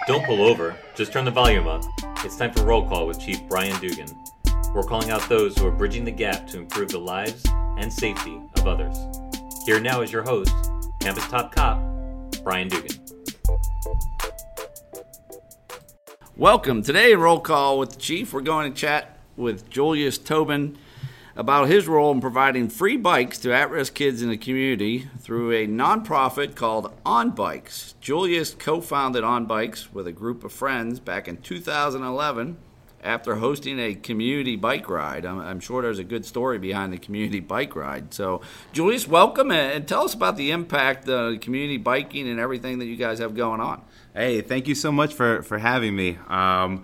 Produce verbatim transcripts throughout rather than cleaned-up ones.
Don't pull over, just turn the volume up. It's time for Roll Call with Chief Brian Dugan. We're calling out those who are bridging the gap to improve the lives and safety of others. Here now is your host, Campus Top Cop, Brian Dugan. Welcome. Today, Roll Call with the Chief. We're going to chat with Julius Tobin about his role in providing free bikes to at-risk kids in the community through a nonprofit called On Bikes. Julius co-founded On Bikes with a group of friends back in two thousand eleven after hosting a community bike ride. I'm, I'm sure there's a good story behind the community bike ride. So, Julius, welcome, and tell us about the impact of community biking and everything that you guys have going on. Hey, thank you so much for, for having me. Um,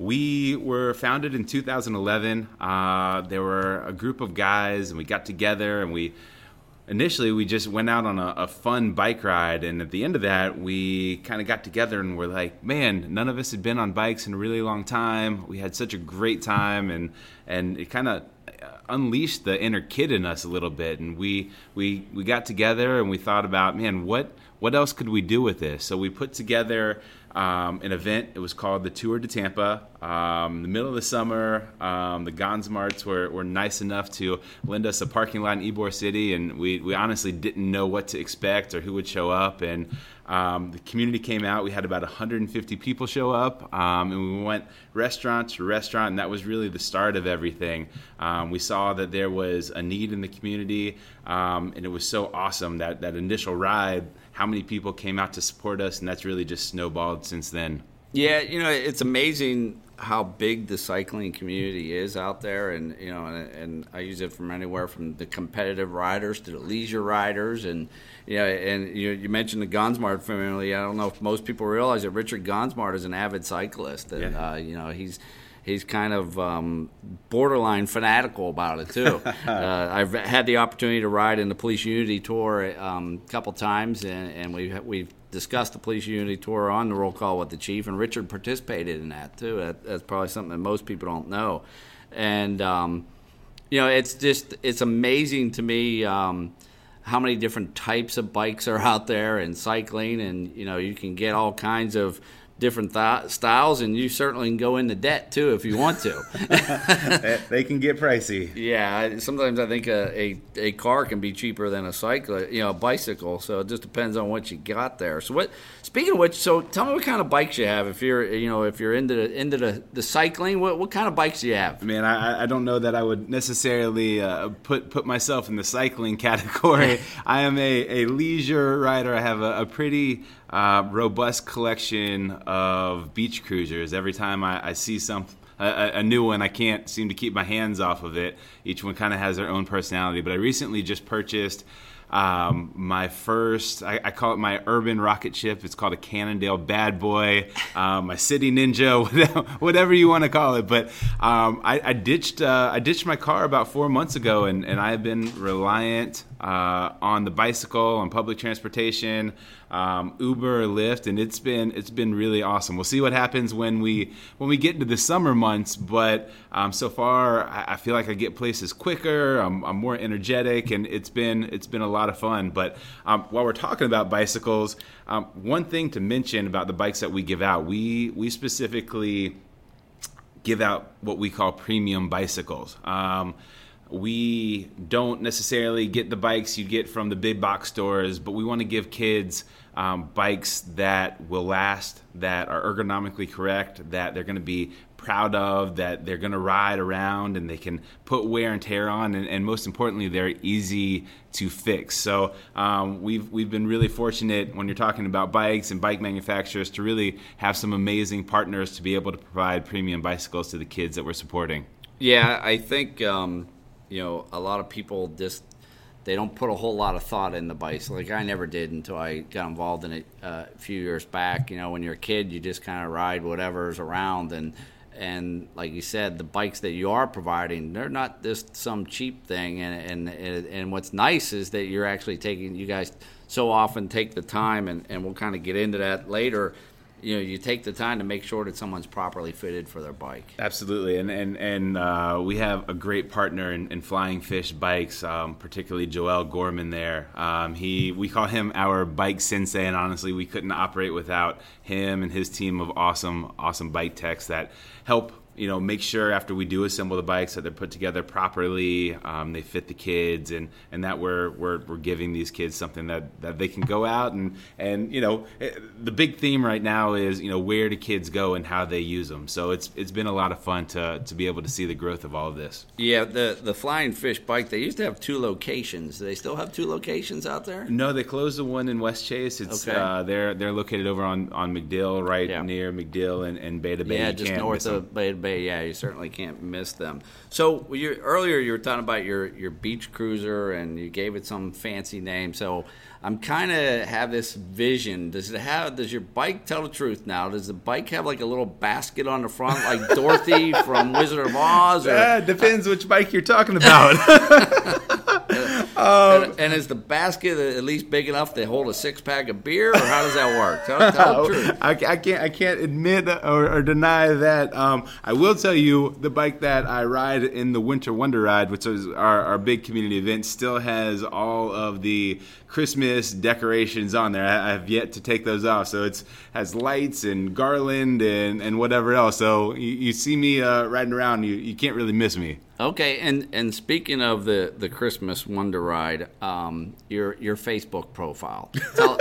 We were founded in two thousand eleven. Uh, there were a group of guys, and we got together, and we initially we just went out on a, a fun bike ride. And at the end of that, we kind of got together and we're like, man, none of us had been on bikes in a really long time. We had such a great time, and and it kind of unleashed the inner kid in us a little bit. And we we we got together and we thought about, man, what what else could we do with this? So we put together Um, an event. It was called the Tour de Tampa. Um, in the middle of the summer, um, the Gonsmarts were, were nice enough to lend us a parking lot in Ybor City, and we, we honestly didn't know what to expect or who would show up. And um, the community came out. We had about one hundred fifty people show up, um, and we went restaurant to restaurant, and that was really the start of everything. Um, we saw that there was a need in the community, um, and it was so awesome that that initial ride, how many people came out to support us, and that's really just snowballed since then. Yeah, you know, it's amazing how big the cycling community is out there, and you know, and, and I use it from anywhere from the competitive riders to the leisure riders, and you know, and you, you mentioned the Gonsmart family. I don't know if most people realize that Richard Gonsmart is an avid cyclist, and yeah. uh, you know, he's. He's kind of um, borderline fanatical about it, too. uh, I've had the opportunity to ride in the Police Unity Tour um, a couple times, and, and we've, we've discussed the Police Unity Tour on the Roll Call with the Chief, and Richard participated in that, too. That, that's probably something that most people don't know. And, um, you know, it's just it's amazing to me um, how many different types of bikes are out there and cycling, and, you know, you can get all kinds of different th- styles, and you certainly can go into debt too if you want to. They can get pricey. Yeah, sometimes I think a, a, a car can be cheaper than a cycle, you know, a bicycle. So it just depends on what you got there. So what? Speaking of which, so tell me what kind of bikes you have. If you're, you know, if you're into the, into the, the cycling, what what kind of bikes do you have? Man, I, I don't know that I would necessarily uh, put put myself in the cycling category. I am a, a leisure rider. I have a, a pretty uh, robust collection of beach cruisers. Every time I, I see some a, a new one, I can't seem to keep my hands off of it. Each one kind of has their own personality. But I recently just purchased um, my first, I, I call it my urban rocket ship. It's called a Cannondale Bad Boy, um, my City Ninja, whatever, whatever you want to call it. But um, I, I ditched uh, I ditched my car about four months ago, and, and I have been reliant uh, on the bicycle, on public transportation, Um, Uber or Lyft, and it's been it's been really awesome. We'll see what happens when we when we get into the summer months, but um, so far I, I feel like I get places quicker. I'm, I'm more energetic, and it's been it's been a lot of fun. But um, while we're talking about bicycles, um, one thing to mention about the bikes that we give out, we we specifically give out what we call premium bicycles. Um, We don't necessarily get the bikes you get from the big box stores, but we want to give kids um, bikes that will last, that are ergonomically correct, that they're going to be proud of, that they're going to ride around and they can put wear and tear on, and, and most importantly, they're easy to fix. So um, we've we've been really fortunate when you're talking about bikes and bike manufacturers to really have some amazing partners to be able to provide premium bicycles to the kids that we're supporting. Yeah, I think Um you know, a lot of people just, they don't put a whole lot of thought in the bikes. Like I never did until I got involved in it uh, a few years back. You know, when you're a kid, you just kind of ride whatever's around. And, and like you said, the bikes that you are providing, they're not just some cheap thing. And, and, and what's nice is that you're actually taking, you guys so often take the time, and, and we'll kind of get into that later, you know, you take the time to make sure that someone's properly fitted for their bike. Absolutely, and and and uh, we have a great partner in, in Flying Fish Bikes, um, particularly Joel Gorman. There, um, he we call him our bike sensei, and honestly, we couldn't operate without him and his team of awesome, awesome bike techs that help. You know, make sure after we do assemble the bikes that they're put together properly, um, they fit the kids, and, and that we're, we're we're giving these kids something that, that they can go out and, and you know, the big theme right now is, you know, where do kids go and how they use them. So it's it's been a lot of fun to to be able to see the growth of all of this. Yeah, the the Flying Fish Bike, they used to have two locations. Do they still have two locations out there? No, they closed the one in West Chase. It's okay. uh, they're they're located over on, on McDill, right yeah. near McDill and, and Beta Bay. Yeah, you just can't north of Beta Bay. Yeah, you certainly can't miss them. So you, earlier you were talking about your, your beach cruiser, and you gave it some fancy name. So I'm kind of have this vision. Does it have? Does your bike tell the truth now? Does the bike have like a little basket on the front, like Dorothy from Wizard of Oz? Or, yeah, depends uh, which bike you're talking about. Um, and, and is the basket at least big enough to hold a six pack of beer, or how does that work? Tell, tell the truth. I, I can't. I can't admit or, or deny that. Um, I will tell you, the bike that I ride in the Winter Wonder Ride, which is our, our big community event, still has all of the Christmas decorations on there. I, I have yet to take those off, so it's has lights and garland and, and whatever else. So you, you see me uh, riding around, you you can't really miss me. Okay, and, and speaking of the, the Christmas Wonder Ride, um, your your Facebook profile. Tell,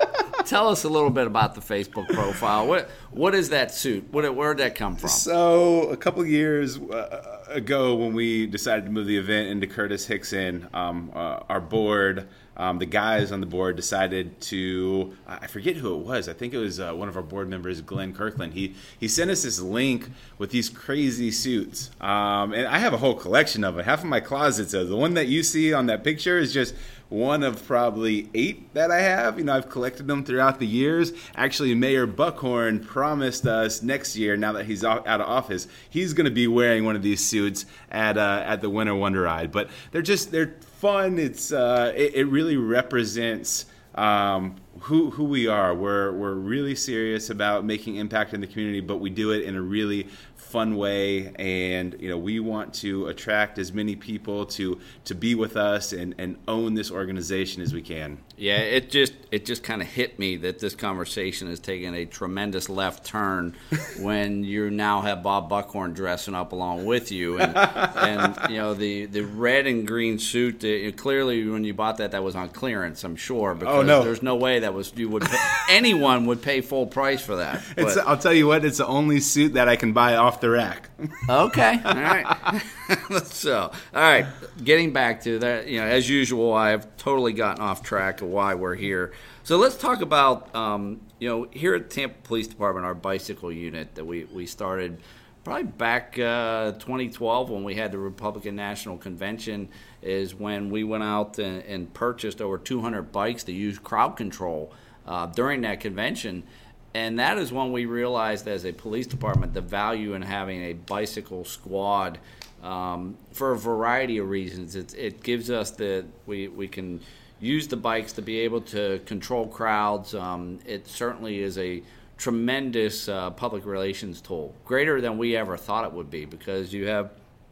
tell us a little bit about the Facebook profile. What what is that suit? What where did that come from? So a couple of years uh, ago, when we decided to move the event into Curtis Hickson, um, uh, our board. Um, the guys on the board decided to, I forget who it was. I think it was uh, one of our board members, Glenn Kirkland. He he sent us this link with these crazy suits. Um, and I have a whole collection of it. Half of my closet says the one that you see on that picture is just one of probably eight that I have. You know, I've collected them throughout the years. Actually, Mayor Buckhorn promised us next year, now that he's out of office, he's going to be wearing one of these suits at uh, at the Winter Wonder Ride. But they're just, they're fun. It's uh, it, it really represents um, who who we are. We're we're really serious about making impact in the community, but we do it in a really fun way, and you know, we want to attract as many people to to be with us and, and own this organization as we can. Yeah, it just it just kind of hit me that this conversation has taken a tremendous left turn when you now have Bob Buckhorn dressing up along with you, and and you know the, the red and green suit. Uh, clearly, when you bought that, that was on clearance, I'm sure. Because oh no, there's no way that was you would pay, anyone would pay full price for that. It's, I'll tell you what, it's the only suit that I can buy off the rack. Okay, all right. So, all right, getting back to that, you know, as usual, I've totally gotten off track of why we're here. So let's talk about, um, you know, here at Tampa Police Department, our bicycle unit that we, we started probably back uh, twenty twelve when we had the Republican National Convention is when we went out and, and purchased over two hundred bikes to use crowd control uh, during that convention. And that is when we realized as a police department the value in having a bicycle squad um, for a variety of reasons. It, it gives us the we, we can use the bikes to be able to control crowds. Um, it certainly is a tremendous uh, public relations tool, greater than we ever thought it would be, because you have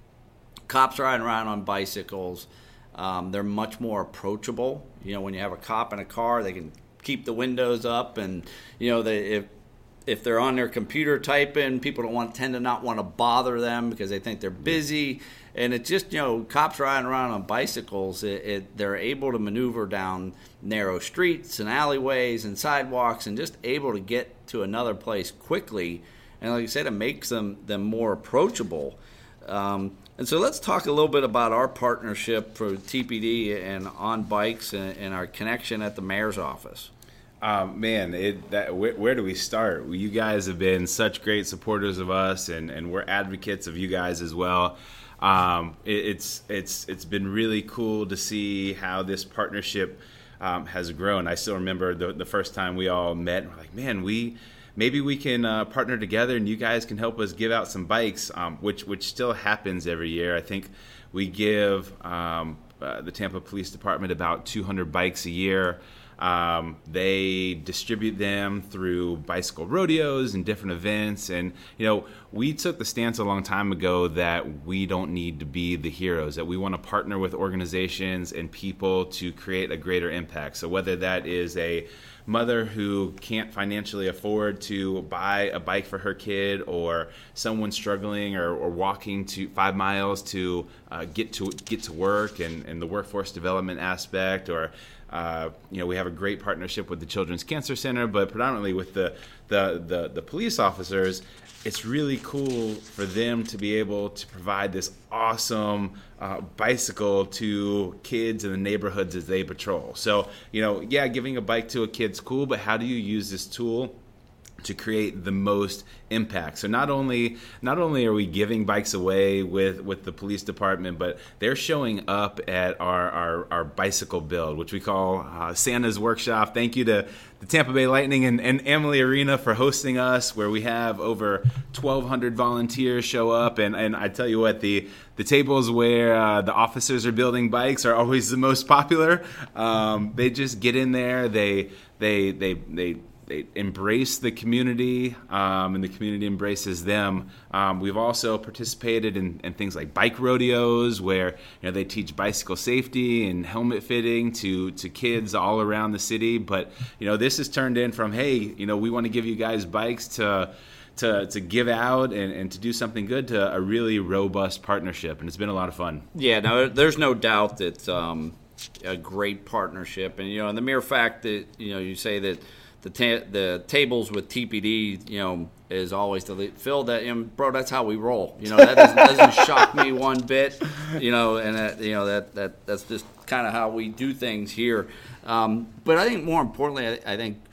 cops riding around on bicycles. Um, they're much more approachable. You know, when you have a cop in a car, they can keep the windows up, and you know, they, if if they're on their computer typing, people don't want tend to not want to bother them because they think they're busy. And it just, you know, cops riding around on bicycles, it, it, they're able to maneuver down narrow streets and alleyways and sidewalks and just able to get to another place quickly. And like I said, it makes them, them more approachable. Um, and so let's talk a little bit about our partnership for T P D and On Bikes and, and our connection at the mayor's office. Um, man, it, that, where, where do we start? You guys have been such great supporters of us, and, and we're advocates of you guys as well. Um, it, it's it's it's been really cool to see how this partnership um, has grown. I still remember the the first time we all met, and we're like, man, we maybe we can uh, partner together, and you guys can help us give out some bikes, um, which which still happens every year. I think we give um, uh, the Tampa Police Department about two hundred bikes a year. Um, they distribute them through bicycle rodeos and different events. And, you know, we took the stance a long time ago that we don't need to be the heroes, that we want to partner with organizations and people to create a greater impact. So whether that is a mother who can't financially afford to buy a bike for her kid, or someone struggling or, or walking to five miles to uh, get to get to work, and, and the workforce development aspect, or uh, you know, we have a great partnership with the Children's Cancer Center, but predominantly with the the the, the police officers. It's really cool for them to be able to provide this awesome uh, bicycle to kids in the neighborhoods as they patrol. So, you know, yeah, giving a bike to a kid's cool, but how do you use this tool to create the most impact? So not only not only are we giving bikes away with, with the police department, but they're showing up at our, our, our bicycle build, which we call uh, Santa's Workshop. Thank you to the Tampa Bay Lightning and, and Amalie Arena for hosting us, where we have over twelve hundred volunteers show up. And, and I tell you what, the the tables where uh, the officers are building bikes are always the most popular. Um, they just get in there, they they they they They embrace the community, um, and the community embraces them. Um, we've also participated in, in things like bike rodeos, where you know they teach bicycle safety and helmet fitting to, to kids all around the city. But you know this has turned in from, hey, you know we want to give you guys bikes to to to give out and, and to do something good, to a really robust partnership, and it's been a lot of fun. Yeah, no, there's no doubt that um, a great partnership, and you know, and the mere fact that you know you say that. The, ta- the tables with T P D, you know, is always the lead. Phil, that, you know, bro, that's how we roll. You know, that doesn't, doesn't shock me one bit. You know, and that, you know that that that's just kind of how we do things here. Um, but I think more importantly, I, I think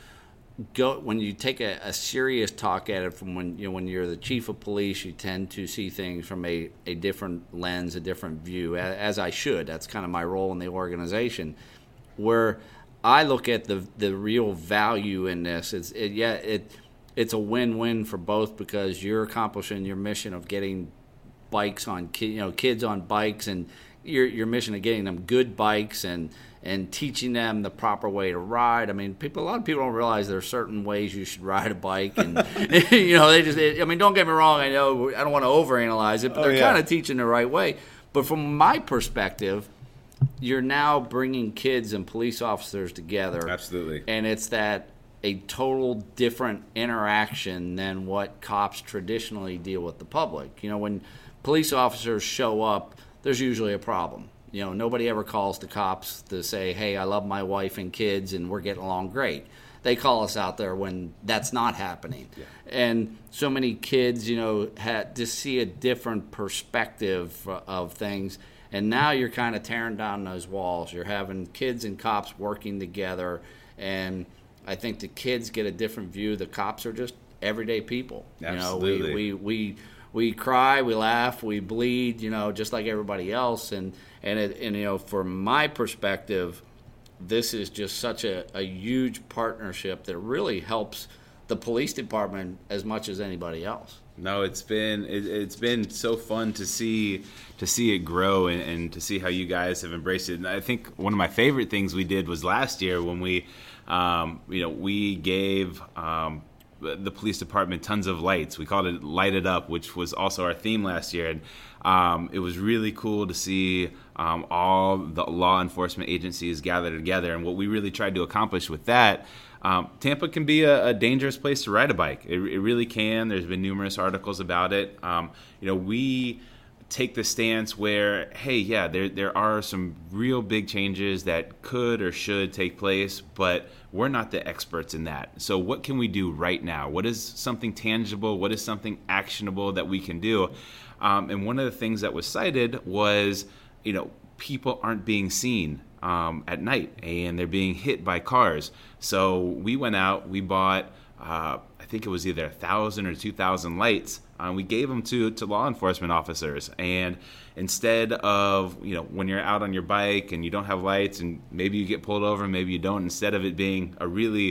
go when you take a, a serious talk at it from when you know when you're the chief of police, you tend to see things from a, a different lens, a different view. As, as I should. That's kind of my role in the organization, where I look at the the real value in this. It's it, yeah, it it's a win-win for both, because you're accomplishing your mission of getting bikes on ki- you know kids on bikes, and your your mission of getting them good bikes and and teaching them the proper way to ride. I mean, people a lot of people don't realize there are certain ways you should ride a bike, and you know they just. It, I mean, don't get me wrong. I know I don't want to overanalyze it, but oh, they're yeah. kind of teaching the right way. But from my perspective, you're now bringing kids and police officers together. Absolutely. And it's that a total different interaction than what cops traditionally deal with the public. You know, when police officers show up, there's usually a problem. You know, nobody ever calls the cops to say, hey, I love my wife and kids and we're getting along great. They call us out there when that's not happening. Yeah. And so many kids, you know, had to see a different perspective of things. And now you're kind of tearing down those walls. You're having kids and cops working together, and I think the kids get a different view. The cops are just everyday people. Absolutely. You know, we, we we we cry, we laugh, we bleed, you know, just like everybody else. And and it, and you know, from my perspective, this is just such a, a huge partnership that really helps the police department as much as anybody else. No, it's been it, it's been so fun to see to see it grow, and, and to see how you guys have embraced it. And I think one of my favorite things we did was last year when we, um, you know, we gave um, the police department tons of lights. We called it Light It Up, which was also our theme last year. And um, it was really cool to see um, all the law enforcement agencies gather together. And what we really tried to accomplish with that. Um, Tampa can be a, a dangerous place to ride a bike. It, it really can. There's been numerous articles about it. Um, you know, we take the stance where, hey, yeah, there there are some real big changes that could or should take place, but we're not the experts in that. So what can we do right now? What is something tangible? What is something actionable that we can do? Um, and one of the things that was cited was, you know, people aren't being seen Um, at night, and they're being hit by cars. So we went out, we bought, uh, I think it was either a thousand or two thousand lights. Uh, we gave them to, to law enforcement officers. And instead of, you know, when you're out on your bike and you don't have lights and maybe you get pulled over, maybe you don't, instead of it being a really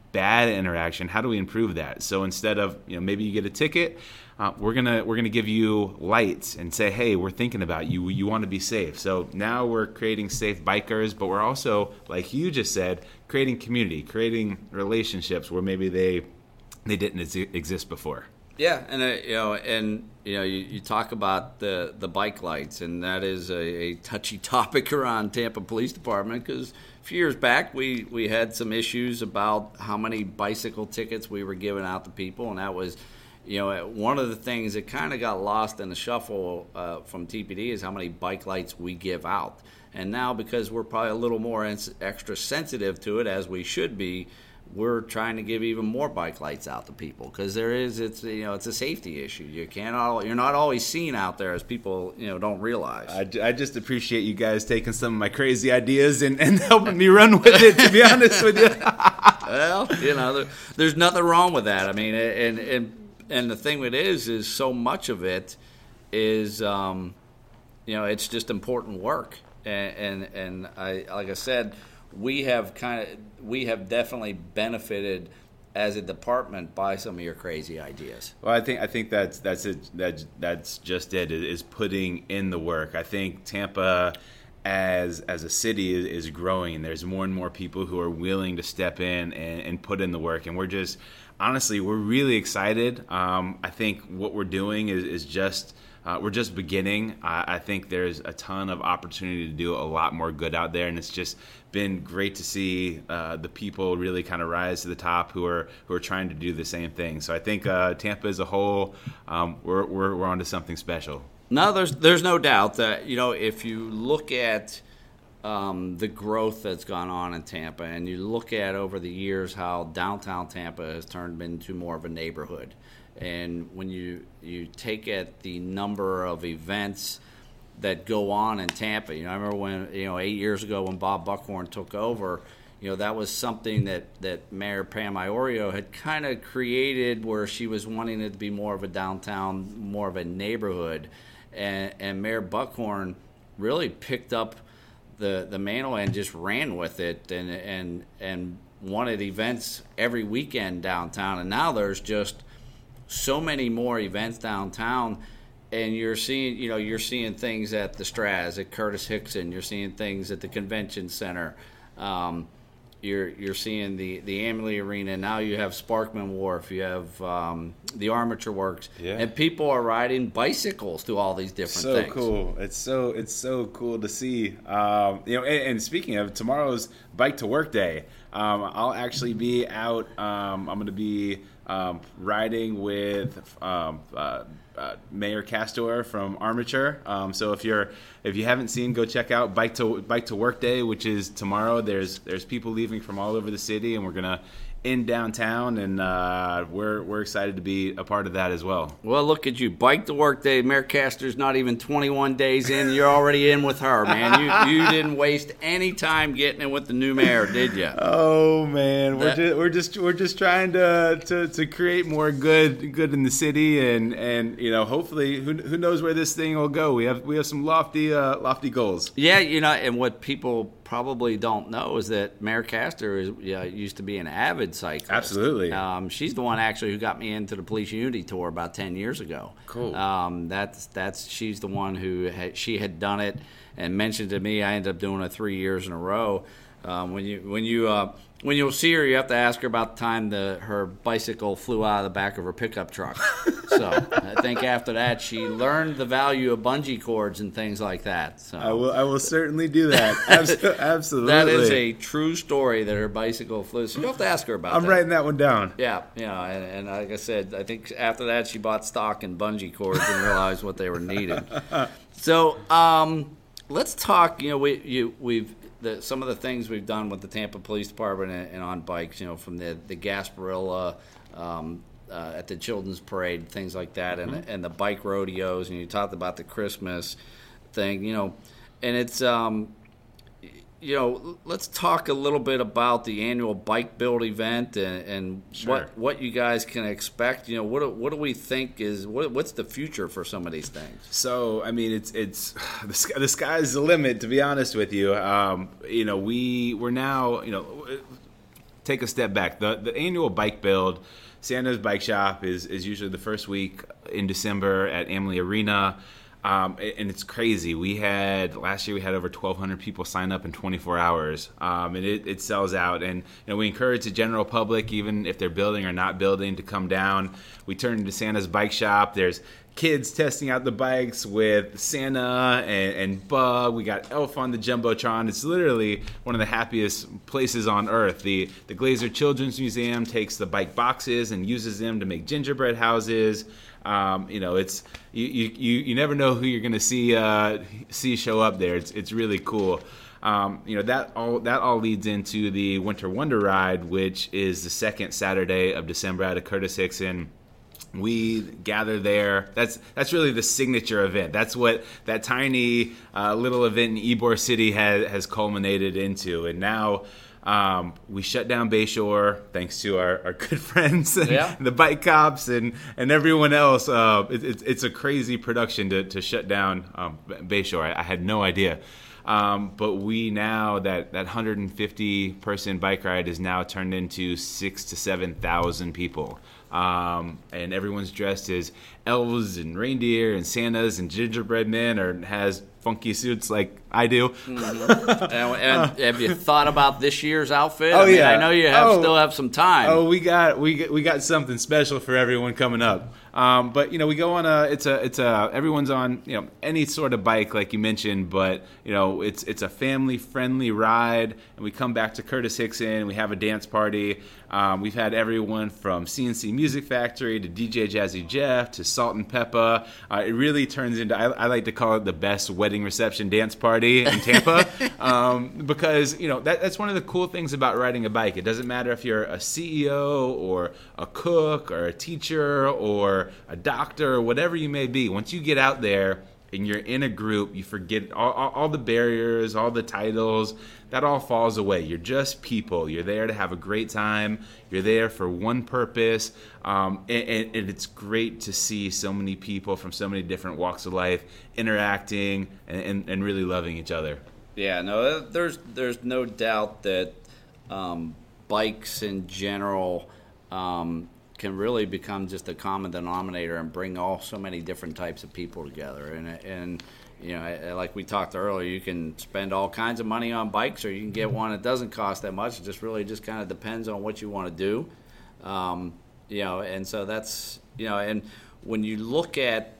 bad interaction, how do we improve that? So instead of, you know, maybe you get a ticket, uh, we're gonna we're gonna give you lights and say, hey, we're thinking about you. You want to be safe. So now we're creating safe bikers, but we're also, like you just said, creating community, creating relationships where maybe they they didn't ex- exist before. Yeah, and uh, you know, and you know, you, you talk about the the bike lights, and that is a, a touchy topic around Tampa Police Department because a few years back we we had some issues about how many bicycle tickets we were giving out to people, and that was, you know, one of the things that kind of got lost in the shuffle uh, from T P D is how many bike lights we give out, and now because we're probably a little more ins- extra sensitive to it as we should be, we're trying to give even more bike lights out to people because there is, it's, you know, it's a safety issue. You can't all, you're not always seen out there as people, you know, don't realize. I, I just appreciate you guys taking some of my crazy ideas and, and helping me run with it, to be honest with you. Well, you know, there, there's nothing wrong with that. I mean, and and and the thing with it is, is so much of it is, um, you know, it's just important work. And, and, and I, like I said, we have kind of, we have definitely benefited as a department by some of your crazy ideas. Well, I think I think that's that's it. That's that's just it. Is putting in the work. I think Tampa, as as a city, is, is growing, and there's more and more people who are willing to step in and, and put in the work. And we're just, honestly, we're really excited. Um, I think what we're doing is is just. Uh, we're just beginning. Uh, I think there's a ton of opportunity to do a lot more good out there, and it's just been great to see uh, the people really kind of rise to the top who are who are trying to do the same thing. So I think uh, Tampa as a whole, um, we're we're we're onto something special. No, there's there's no doubt that, you know, if you look at um, the growth that's gone on in Tampa, and you look at over the years how downtown Tampa has turned into more of a neighborhood. And when you, you take at the number of events that go on in Tampa, you know, I remember when, you know, eight years ago when Bob Buckhorn took over, you know, that was something that, that Mayor Pam Iorio had kind of created where she was wanting it to be more of a downtown, more of a neighborhood. And, and Mayor Buckhorn really picked up the, the mantle and just ran with it and, and, and wanted events every weekend downtown. And now there's just so many more events downtown, and you're seeing, you know, you're seeing things at the Straz, at Curtis Hickson. You're seeing things at the Convention Center. Um, you're you're seeing the the Amalie Arena. Now you have Sparkman Wharf. You have um, the Armature Works, yeah. And people are riding bicycles through all these different so things. So cool! It's so it's so cool to see. Um, you know, and, and speaking of tomorrow's Bike to Work Day, um, I'll actually be out. Um, I'm going to be. Um, riding with um, uh, uh, Mayor Castor from Armature. Um, so if you're if you haven't seen, go check out Bike to Bike to Work Day, which is tomorrow. There's there's people leaving from all over the city, and we're gonna in downtown, and uh, we're we're excited to be a part of that as well. Well, look at you, Bike to Work Day. Mayor Castor's not even twenty-one days in. You're already in with her, man. You you didn't waste any time getting in with the new mayor, did you? Oh man, That, we're just we're just we're just trying to, to, to create more good good in the city, and, and you know, hopefully, who who knows where this thing will go. We have we have some lofty uh, lofty goals. Yeah, you know, and what people probably don't know is that Mayor Castor is, you know, used to be an avid cyclist. Absolutely. Um, she's the one actually who got me into the Police Unity Tour about ten years ago. Cool. Um, that's that's she's the one who had, she had done it and mentioned to me. I ended up doing it three years in a row. Um, when you when you uh, when you'll see her, you have to ask her about the time the her bicycle flew out of the back of her pickup truck. So I think after that, she learned the value of bungee cords and things like that. So I will I will certainly do that. Absolutely. That is a true story that her bicycle flew. So you have to ask her about I'm that. writing that one down. Yeah, you know, and, and like I said, I think after that she bought stock in bungee cords and realized what they were needed. So um, let's talk. You know, we you we've. The, some of the things we've done with the Tampa Police Department and, and on bikes, you know, from the the Gasparilla um, uh, at the Children's Parade, things like that, and mm-hmm. and the bike rodeos, and you talked about the Christmas thing, you know, and it's um, you know, let's talk a little bit about the annual bike build event and, and sure. what what you guys can expect. You know, what what do we think is what what's the future for some of these things? So, I mean, it's it's the, sky, the sky's the limit. To be honest with you, um, you know, we we're now, you know, take a step back. The the annual bike build, Santa's Bike Shop, is is usually the first week in December at Amalie Arena. Um, and it's crazy. We had last year we had over twelve hundred people sign up in twenty-four hours, um, and it, it sells out. And you know, we encourage the general public, even if they're building or not building, to come down. We turn into Santa's Bike Shop. There's kids testing out the bikes with Santa and, and Bug. We got Elf on the Jumbotron. It's literally one of the happiest places on earth. The the Glazer Children's Museum takes the bike boxes and uses them to make gingerbread houses. Um, you know, it's you, you, you never know who you're going to see uh, see show up there. It's it's really cool. Um, you know, that all that all leads into the Winter Wonder Ride, which is the second Saturday of December out of Curtis Hickson. We gather there. That's that's really the signature event. That's what that tiny uh, little event in Ybor City has has culminated into. And now um, we shut down Bayshore thanks to our, our good friends, and yeah. the bike cops, and, and everyone else. Uh, it, it, it's a crazy production to, to shut down um, Bayshore. I, I had no idea. Um, but we now, that, that one hundred fifty person bike ride is now turned into six to seven thousand people. Um, and everyone's dressed as elves and reindeer and Santas and gingerbread men, or has funky suits like I do. Mm-hmm. and, and have you thought about this year's outfit? Oh I mean, yeah, I know you have oh, still have some time. Oh, we got we got, we got something special for everyone coming up. Um, but you know, we go on a it's a it's a everyone's on you know any sort of bike like you mentioned, but you know it's it's a family friendly ride, and we come back to Curtis Hickson. We have a dance party. Um, we've had everyone from C N C Music Factory to D J Jazzy Jeff to Salt and Peppa. Uh, it really turns into, I, I like to call it the best wedding reception dance party in Tampa, um, because you know that, that's one of the cool things about riding a bike. It doesn't matter if you're a C E O or a cook or a teacher or a doctor or whatever you may be. Once you get out there and you're in a group, you forget all, all, all the barriers, all the titles. That all falls away. You're just people. You're there to have a great time. You're there for one purpose. Um, and, and, and it's great to see so many people from so many different walks of life interacting and, and, and really loving each other. Yeah, no, there's there's no doubt that um, bikes in general um, can really become just a common denominator and bring all so many different types of people together. And and you know, like we talked earlier, you can spend all kinds of money on bikes, or you can get one that doesn't cost that much. It just really just kind of depends on what you want to do. Um, you know, and so that's, you know, and when you look at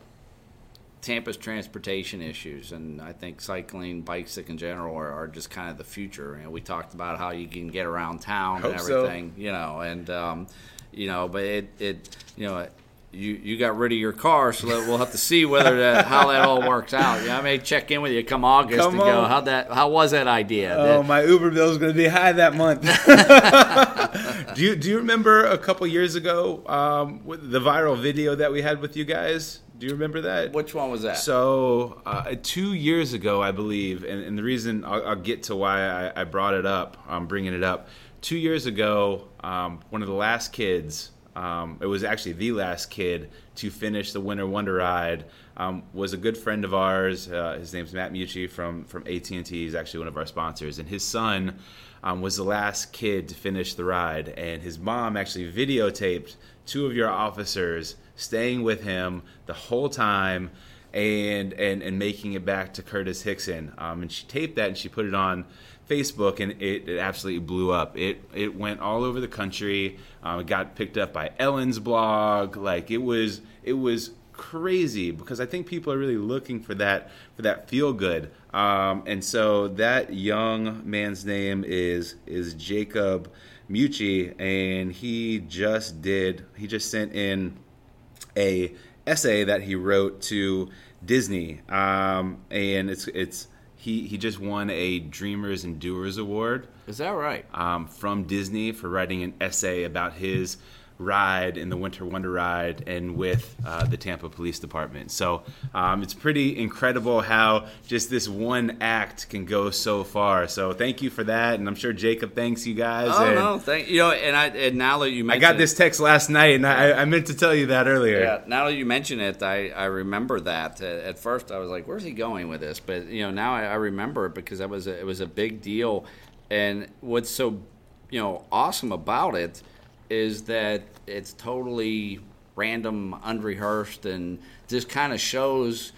Tampa's transportation issues, and I think cycling, bikes in general are, are just kind of the future. You know, we talked about how you can get around town and everything, so. you know, and, um, you know, but it, it you know, You you got rid of your car, so we'll have to see whether that, how that all works out. Yeah, I may check in with you come August come and on. go, how that how was that idea? Oh, that, my Uber bill is going to be high that month. do you do you remember a couple years ago um, with the viral video that we had with you guys? Do you remember that? Which one was that? So uh, two years ago, I believe, and, and the reason I'll, I'll get to why I, I brought it up, I'm bringing it up. Two years ago, um, one of the last kids. Um, it was actually the last kid to finish the Winter Wonder Ride. Um, was a good friend of ours. Uh, his name's Matt Mucci from from A T and T. He's actually one of our sponsors. And his son um, was the last kid to finish the ride. And his mom actually videotaped two of your officers staying with him the whole time and and, and making it back to Curtis Hickson. Um, and she taped that and she put it on Facebook, and it, it absolutely blew up. It it went all over the country. Um, it got picked up by Ellen's blog. Like it was it was crazy, because I think people are really looking for that for that feel good. Um, and so that young man's name is is Jacob Mucci, and he just did he just sent in a essay that he wrote to Disney, um, and it's it's. He he just won a Dreamers and Doers Award. Is that right? Um, from Disney for writing an essay about his ride in the Winter Wonder Ride and with uh, the Tampa Police Department. So um, it's pretty incredible how just this one act can go so far. So thank you for that, and I'm sure Jacob thanks you guys. Oh and no, thank you. Know, and I and now that you mention I got this text last night, and I, I meant to tell you that earlier. Yeah, now that you mention it, I, I remember that. At first, I was like, "Where's he going with this?" But you know, now I, I remember it because that was a, it was a big deal. And what's so you know, awesome about it is that it's totally random, unrehearsed, and just kind of shows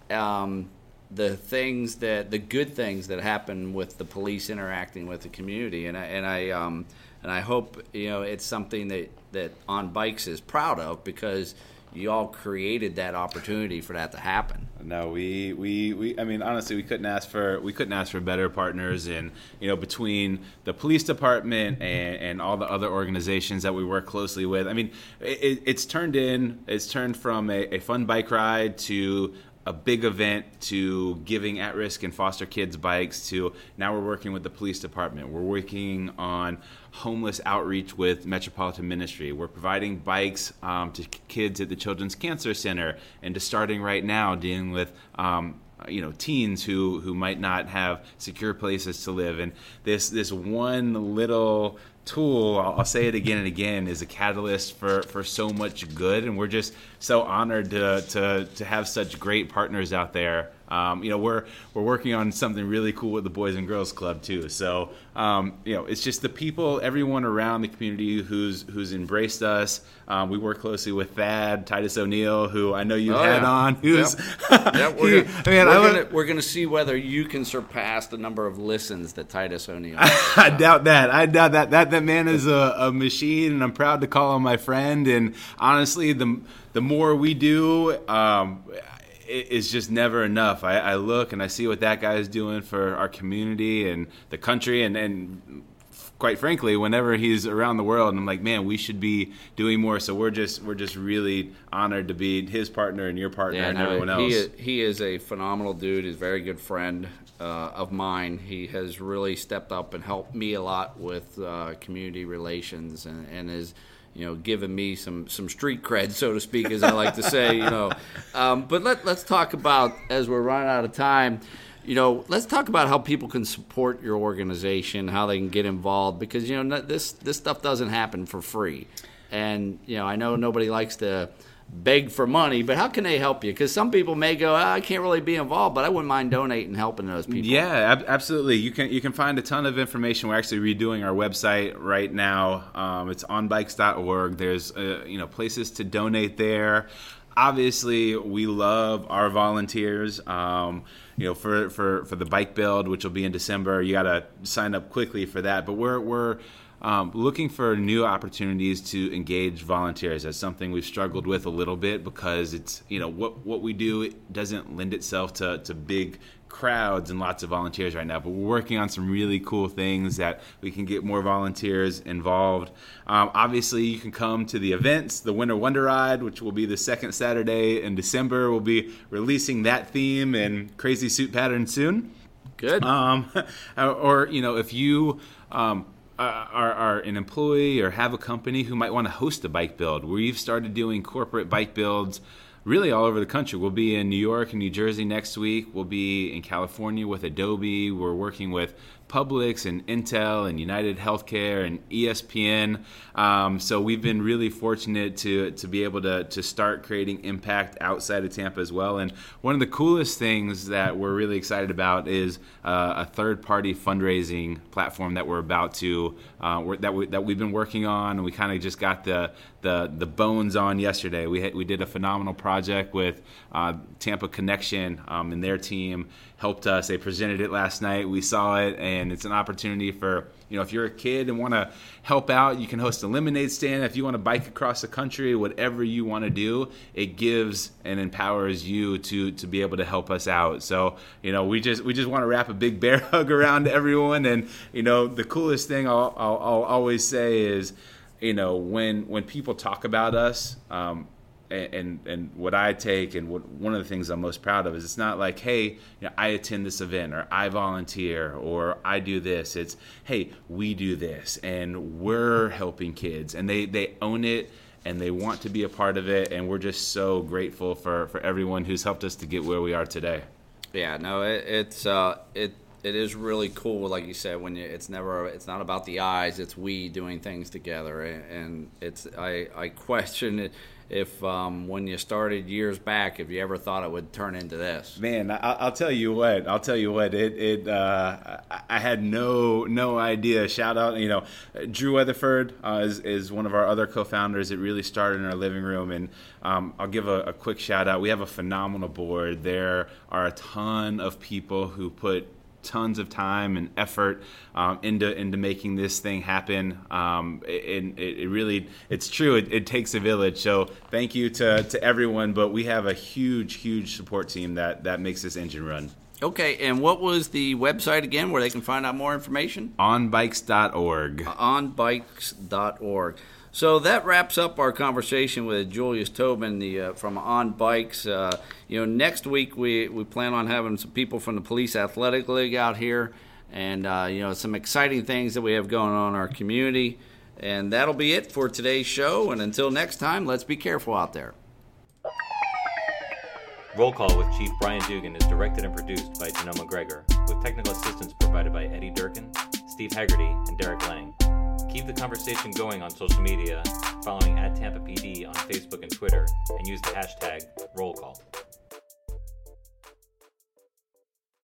um, the things that the good things that happen with the police interacting with the community. And I and I um, and I hope, you know, it's something that that On Bikes is proud of, because you all created that opportunity for that to happen. No, we, we, we I mean, honestly, we couldn't ask for we couldn't ask for better partners. And, you know, between the police department and, and all the other organizations that we work closely with, I mean, it, it's turned in it's turned from a, a fun bike ride to a big event, to giving at-risk and foster kids bikes, to now we're working with the police department. We're working on homeless outreach with Metropolitan Ministry. We're providing bikes um, to kids at the Children's Cancer Center, and to starting right now dealing with um, you know, teens who, who might not have secure places to live. And this this one little tool, I'll, I'll say it again and again, is a catalyst for, for so much good. And we're just so honored to to, to have such great partners out there. Um, you know, we're we're working on something really cool with the Boys and Girls Club too. So, um, you know, it's just the people, everyone around the community who's who's embraced us. Um, we work closely with Thad, Titus O'Neill, who I know you oh, had yeah. on. Who's yep. yep, we're he, gonna, man, we're, I gonna, we're gonna see whether you can surpass the number of listens that Titus O'Neill has. I doubt that. I doubt that. That that man is a, a machine, and I'm proud to call him my friend. And honestly, the the more we do, um, it's just never enough. I, I look and I see what that guy is doing for our community and the country, and, and quite frankly, whenever he's around the world, and I'm like, man, we should be doing more. So we're just we're just really honored to be his partner and your partner yeah, and no, everyone else. He is, he is a phenomenal dude. He's a very good friend uh, of mine. He has really stepped up and helped me a lot with uh, community relations, and, and is, you know, giving me some, some street cred, so to speak, as I like to say, you know. Um, but let, let's talk about, as we're running out of time, you know, let's talk about how people can support your organization, how they can get involved, because, you know, this this stuff doesn't happen for free. And, you know, I know nobody likes to beg for money, but how can they help you? Because some people may go, oh, I can't really be involved, but I wouldn't mind donating and helping those people. Yeah, ab- absolutely. You can you can find a ton of information. We're actually redoing our website right now. Um, it's on bikes dot org. There's uh, you know, places to donate there. Obviously, we love our volunteers. Um, you know, for, for, for the bike build, which will be in December, you got to sign up quickly for that. But we're we're Um, looking for new opportunities to engage volunteers. That's something we've struggled with a little bit, because it's, you know, what what we do, it doesn't lend itself to, to big crowds and lots of volunteers right now. But we're working on some really cool things that we can get more volunteers involved. Um, obviously, you can come to the events, the Winter Wonder Ride, which will be the second Saturday in December. We'll be releasing that theme and crazy suit pattern soon. Good. Um, or, you know, if you um, are, are an employee or have a company who might want to host a bike build, we've started doing corporate bike builds really all over the country. We'll be in New York and New Jersey next week. We'll be in California with Adobe. We're working with Publix and Intel and United Healthcare and E S P N. Um, so we've been really fortunate to to be able to to start creating impact outside of Tampa as well. And one of the coolest things that we're really excited about is uh, a third-party fundraising platform that we're about to uh, we're, that we that we've been working on, and we kind of just got the the the bones on yesterday. We had, we did a phenomenal project with uh, Tampa Connection um, and their team helped us. They presented it last night. We saw it, and it's an opportunity for, you know, if you're a kid and want to help out, you can host a lemonade stand. If you want to bike across the country, whatever you want to do, it gives and empowers you to to be able to help us out. So, you know, we just we just want to wrap a big bear hug around everyone. And, you know, the coolest thing I'll, I'll, I'll always say is, you know, when when people talk about us, um, And, and what I take and what one of the things I'm most proud of is it's not like, hey, you know, I attend this event or I volunteer or I do this. It's, hey, we do this and we're helping kids, and they, they own it and they want to be a part of it, and we're just so grateful for, for everyone who's helped us to get where we are today. Yeah, no, it, it's uh, it it is really cool, like you said, when you, it's never it's not about the eyes, it's we doing things together, and it's I I question it. if um, when you started years back, if you ever thought it would turn into this. Man, I, I'll tell you what. I'll tell you what. It. It. Uh, I had no no idea. Shout out, you know, Drew Weatherford uh, is is one of our other co-founders. It really started in our living room, and um, I'll give a, a quick shout out. We have a phenomenal board. There are a ton of people who put tons of time and effort um, into into making this thing happen. Um, it, it, it really, it's true. It, it takes a village. So thank you to, to everyone. But we have a huge, huge support team that, that makes this engine run. Okay, and what was the website again where they can find out more information? on bikes dot org. on bikes dot org. So that wraps up our conversation with Julius Tobin the, uh, from On Bikes. Uh, you know, next week we, we plan on having some people from the Police Athletic League out here, and uh, you know, some exciting things that we have going on in our community. And that'll be it for today's show. And until next time, let's be careful out there. Roll Call with Chief Brian Dugan is directed and produced by Janelle McGregor, with technical assistance provided by Eddie Durkin, Steve Haggerty, and Derek Lang. Keep the conversation going on social media, following at Tampa P D on Facebook and Twitter, and use the hashtag Roll Call.